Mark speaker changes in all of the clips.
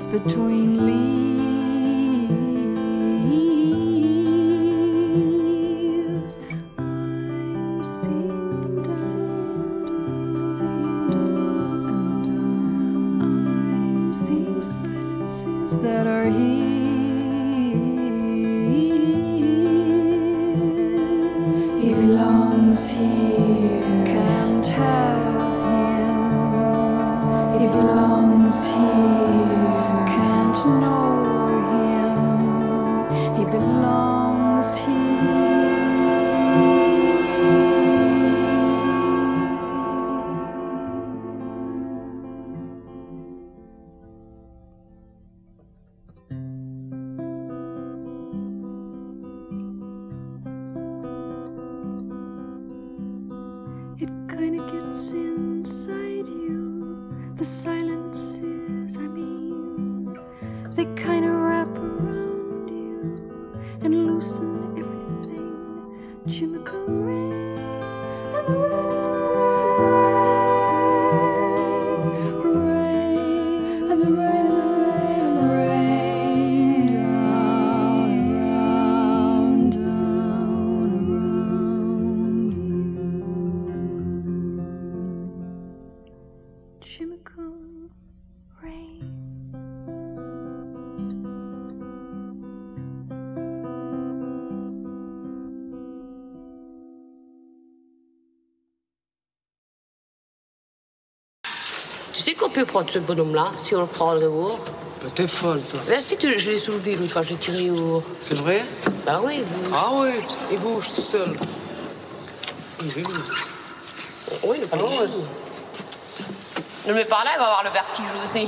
Speaker 1: between leaves. I'm seeing and I'm seeing silences that are here. He belongs here, can't have him. He belongs here, can't know him. He belongs here. It kinda gets inside you. The silences, I mean, they kinda wrap around you and loosen everything. Chimicum rain and the rain and the rain and the rain down around you. Chimicum rain.
Speaker 2: Tu sais qu'on peut prendre ce bonhomme-là, si on le prend en rebours.
Speaker 3: Bah, t'es folle, toi.
Speaker 2: Ben si, je l'ai soulevé l'autre fois, j'ai tiré au...
Speaker 3: C'est vrai?
Speaker 2: Bah oui, il bouge.
Speaker 3: Ah oui, il bouge tout seul. Il bouge.
Speaker 2: Oui, il est pas loin. Ne le mets pas là, il va avoir le vertige aussi.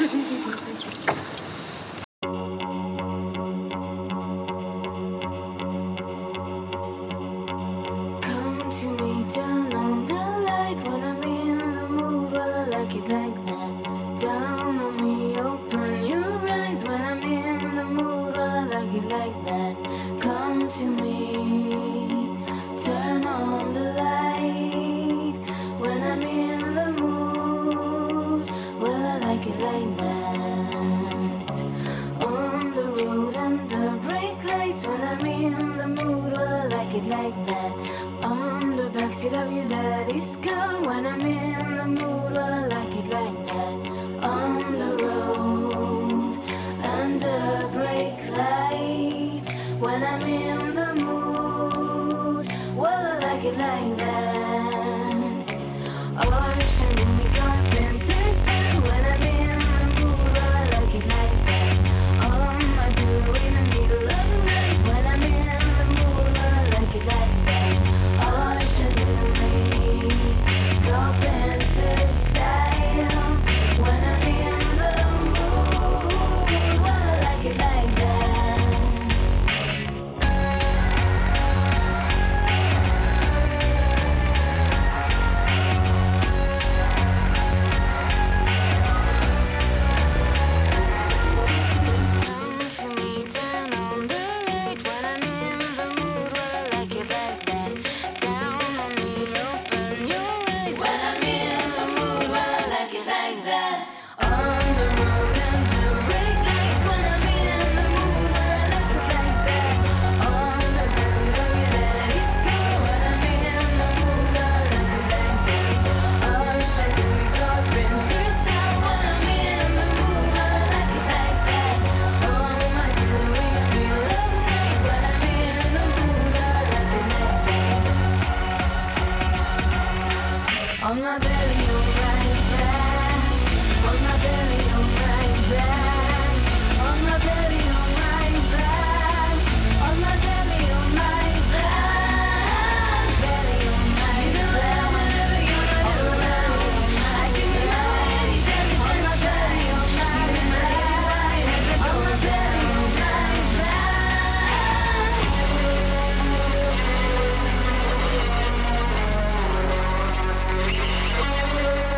Speaker 4: Come to me, turn on the light when I'm in the mood. Well, I like it like that. Down on me, open your eyes when I'm in the mood. Well, I like it like that. Come to me, turn on the light when I'm in the mood. Well, I like it like that. On the road under brake lights when I'm in the mood. Well, I like it like that. On the backseat of your daddy's car when I'm in the mood. Well, I like it like that. On the road under brake lights when I'm in the mood. Well, I like it like that. Or sending me carpenter's style when I'm in the mood. Well, I like it like that. On my pillow in the middle of the night when I'm in the mood. Well, I like it like that. Or sending me carpenter's style when I'm in the mood. Well, I like it like that. Come to me, turn on the light when I'm in the mood. Well, I like it like that. Down on me, open your eyes when I'm in the mood. Well, I like it like that. On the road and the brake lights when I'm in the mood. Well, I like it like that. On the backseat of your daddy's car when I'm in the mood. Well, I like it like that. Oh, shaking me carpenter style when I'm in the mood. Well, I like it like that. On my pillow in the middle of the night when I'm in the mood. Well, I like it like that. On my belly, on my back. On my belly, on my back. On my belly, on my back. On my belly, on my back. Belly on my back. On my belly, I do it right. On my belly, on my back. On my belly, on my back.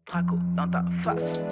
Speaker 3: Draco dans ta face.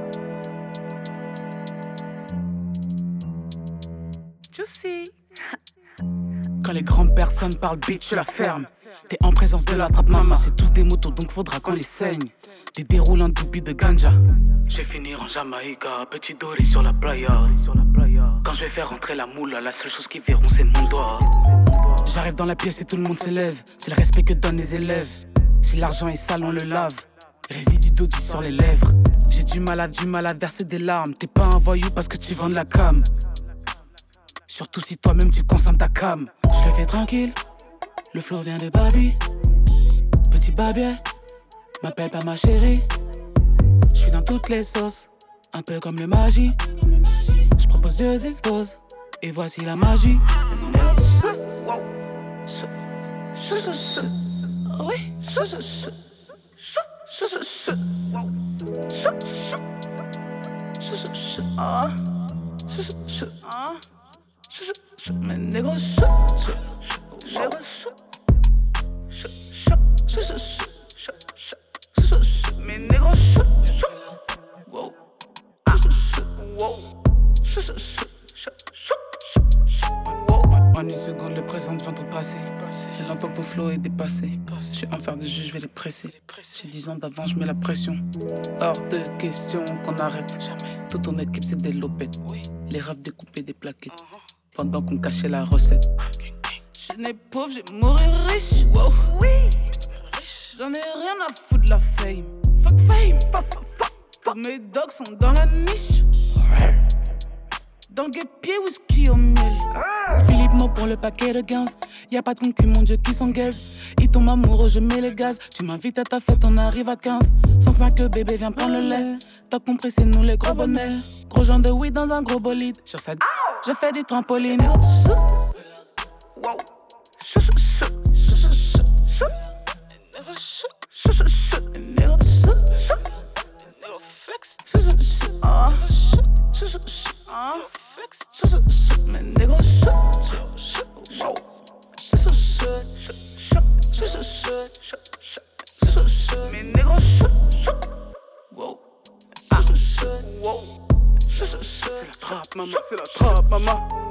Speaker 3: Juicy. Quand les grandes personnes parlent, bitch, tu la fermes. T'es en présence de la trappe mama, c'est tous des motos donc faudra qu'on les saigne. Des déroulants d'oubli de ganja. Je vais finir en Jamaïca, petit doré sur la playa. Quand je vais faire rentrer la moula, la seule chose qu'ils verront c'est mon doigt. J'arrive dans la pièce et tout le monde se lève. C'est le respect que donnent les élèves. Si l'argent est sale on le lave. Résidu d'audit sur les lèvres. J'ai du mal à verser des larmes. T'es pas un voyou parce que tu vends de la cam. Surtout si toi-même tu consommes ta cam. Je le fais tranquille. Le flow vient de Babi. Petit babier, m'appelle pas ma chérie. Je suis dans toutes les sauces, un peu comme le magie. Je propose, je dispose, et voici la magie. Oui, mes négros. Mes négros. Wow. En une seconde, le présent vient de passer. Elle entend ton flow est dépassé. Je suis un fer de jeu, je vais les presser. J'ai 10 ans d'avant, je mets la pression. Hors de question qu'on arrête. Toute ton équipe, c'est des lopettes. Les rêves découpés des plaquettes. Pendant qu'on cachait la recette. Je suis né pauvre, j'ai mourir riche. Wow. J'en ai rien à foutre de la fame. Fuck fame. Tous mes dogs sont dans la niche. Dans le guépier, whisky au miel. Philippe Mo pour le paquet de 15. Y'a pas de concu, mon Dieu, qui s'engaise. Il tombe amoureux, je mets les gaz. Tu m'invites à ta fête, on arrive à 15. 105 bébé, viens prendre le lait. T'as compris, c'est nous les gros bonnets. Gros gens de weed dans un gros bolide. Sur cette je fais du trampoline. Wow. Mes négros. Wow. Mes négros. Wow. C'est la trappe, maman, c'est la trappe, maman.